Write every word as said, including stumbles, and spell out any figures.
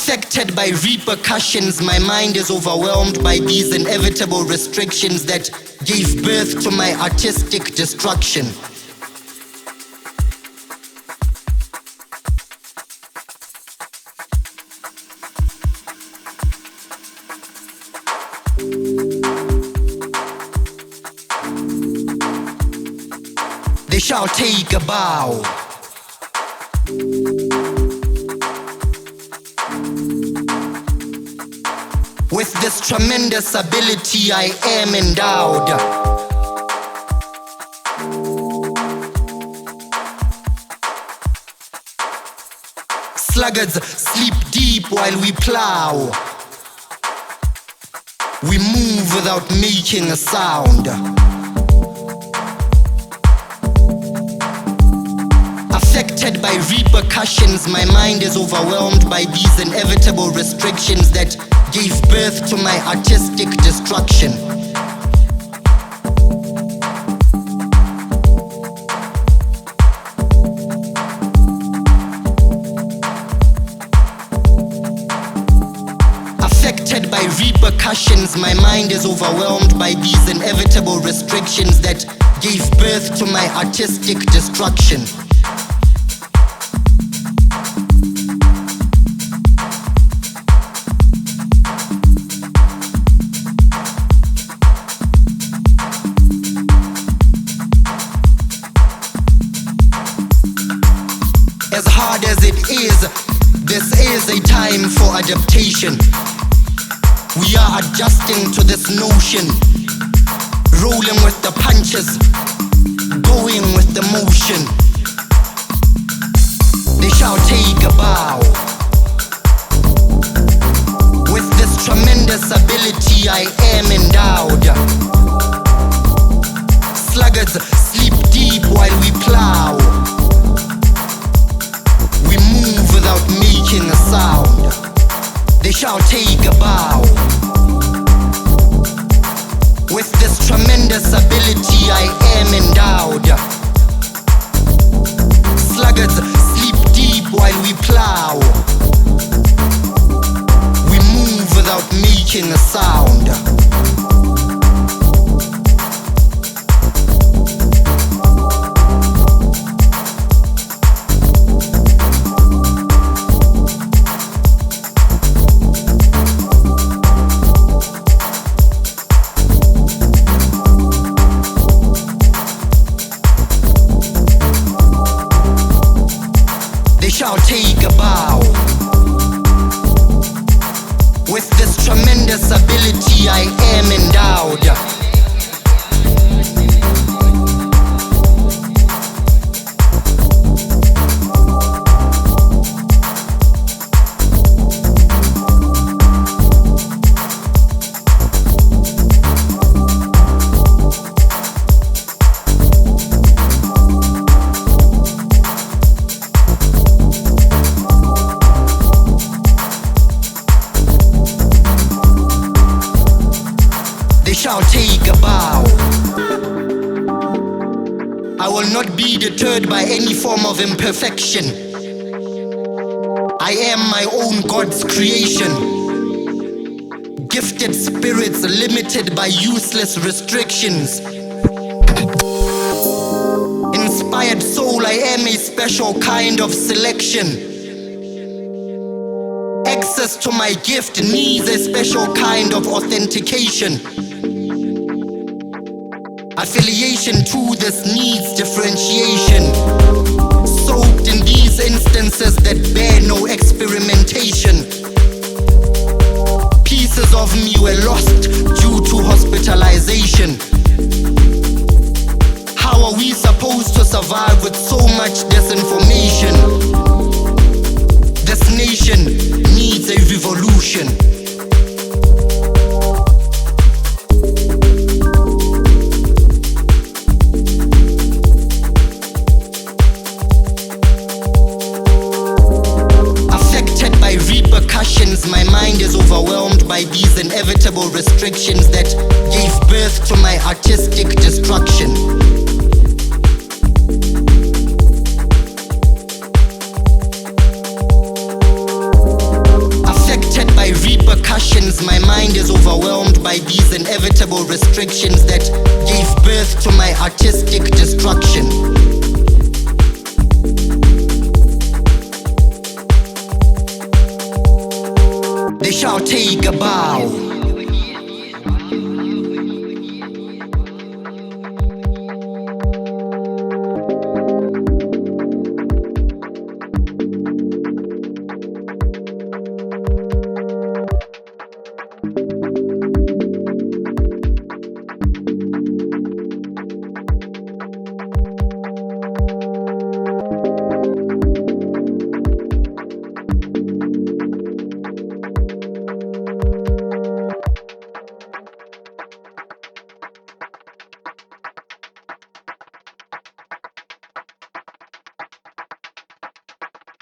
Affected by repercussions, my mind is overwhelmed by these inevitable restrictions that gave birth to my artistic destruction. They shall take a bow. With this tremendous ability I am endowed. Sluggards sleep deep while we plow. We move without making a sound. Affected by repercussions, my mind is overwhelmed by these inevitable restrictions that gave birth to my artistic destruction. Affected by repercussions, my mind is overwhelmed by these inevitable restrictions that gave birth to my artistic destruction. As hard as it is, this is a time for adaptation. We are adjusting to this notion, rolling with the punches, going with the motion. They shall take a bow. With this tremendous ability I am endowed. Sluggards sleep deep while we plow. We move without making a sound. They shall take a bow. With this tremendous ability I am endowed. Sluggards sleep deep while we plow. We move without making a sound. Shall take a bow. With this tremendous ability I am endowed. Shall take a bow. I will not be deterred by any form of imperfection. I am my own God's creation. Gifted spirits limited by useless restrictions. Inspired soul, I am a special kind of selection. Access to my gift needs a special kind of authentication. Affiliation to this needs differentiation. Soaked in these instances that bear no experimentation. Pieces of me were lost due to hospitalization. How are we supposed to survive with so much disinformation? This nation needs a revolution. My mind is overwhelmed by these inevitable restrictions that gave birth to my artistic destruction. repercussions. My mind is overwhelmed by these inevitable restrictions that gave birth to my artistic destruction. They shall take a bow.